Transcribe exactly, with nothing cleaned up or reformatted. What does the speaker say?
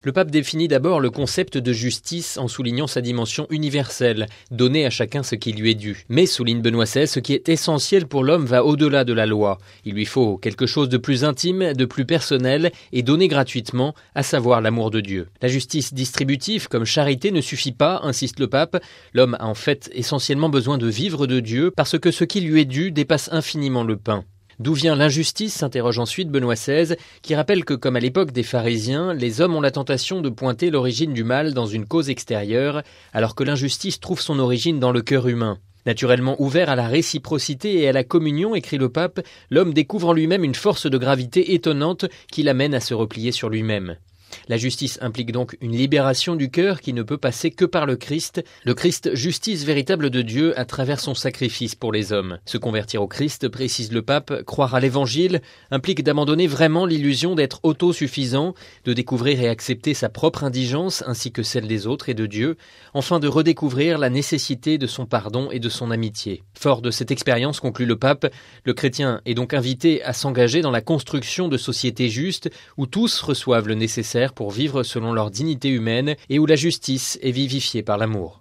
Le pape définit d'abord le concept de justice en soulignant sa dimension universelle, donner à chacun ce qui lui est dû. Mais, souligne Benoît seize, ce qui est essentiel pour l'homme va au-delà de la loi. Il lui faut quelque chose de plus intime, de plus personnel et donné gratuitement, à savoir l'amour de Dieu. La justice distributive comme charité ne suffit pas, insiste le pape. L'homme a en fait essentiellement besoin de vivre de Dieu parce que ce qui lui est dû dépasse infiniment le pain. D'où vient l'injustice, s'interroge ensuite Benoît seize, qui rappelle que, comme à l'époque des pharisiens, les hommes ont la tentation de pointer l'origine du mal dans une cause extérieure, alors que l'injustice trouve son origine dans le cœur humain. Naturellement ouvert à la réciprocité et à la communion, écrit le pape, l'homme découvre en lui-même une force de gravité étonnante qui l'amène à se replier sur lui-même. La justice implique donc une libération du cœur qui ne peut passer que par le Christ, le Christ justice véritable de Dieu à travers son sacrifice pour les hommes. Se convertir au Christ, précise le pape, croire à l'Évangile, implique d'abandonner vraiment l'illusion d'être autosuffisant, de découvrir et accepter sa propre indigence ainsi que celle des autres et de Dieu, enfin de redécouvrir la nécessité de son pardon et de son amitié. Fort de cette expérience, conclut le pape, le chrétien est donc invité à s'engager dans la construction de sociétés justes où tous reçoivent le nécessaire pour vivre selon leur dignité humaine et où la justice est vivifiée par l'amour.